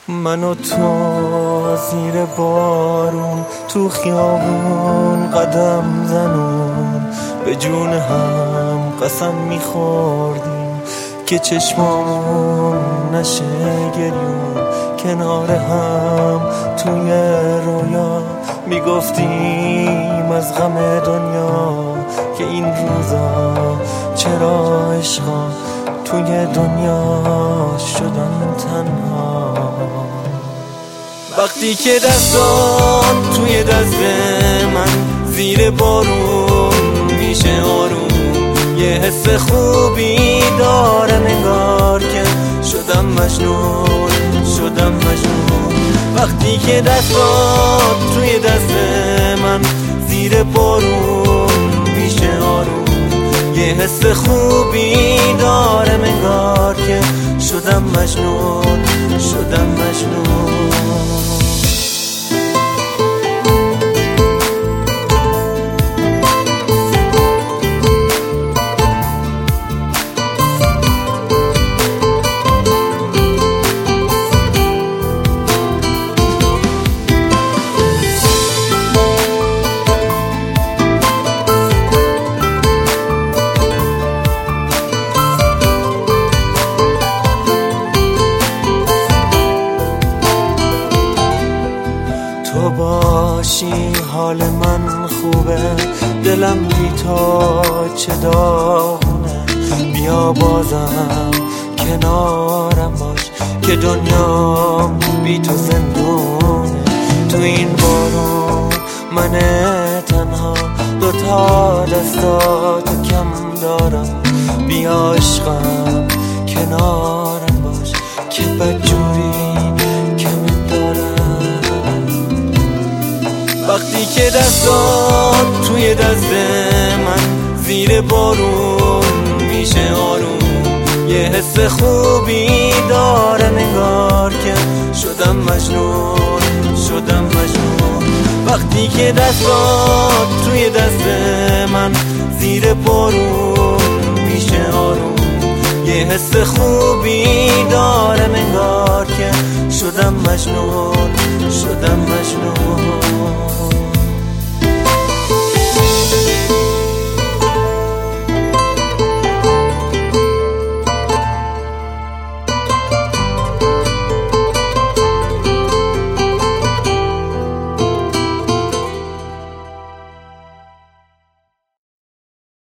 من و تو زیر بارون تو خیابون قدم زنون به جون هم قسم میخوردیم که چشمامون نشه گریون، کنار هم توی رویا میگفتیم از غم دنیا که این روزا چرا عشقا توی دنیا شدن تنها. وقتی که دستان توی دست من زیر بارون میشه آروم، یه حس خوبی داره انگار که شدم مجنون. وقتی که دستان توی دست من زیر بارون میشه آروم، یه حس خوبی داره انگار که شدم مجنون. تو باشی حال من خوبه، دلم بی تو چه داغونه. بیا بازم کنارم باش که دنیا بی تو زندونه. تو این بارون من تنها دوتا دستاتو کم دارم. بیا عشقم کنارم باش که بدجوری کمت دارم. وقتی که دستات توی دست من زیر بارون میشه آروم، یه حس خوبی داره انگار که شدم مجنون. وقتی که دستات توی دست من زیر بارون میشه آروم، یه حس خوبی داره انگار که شدم مجنون.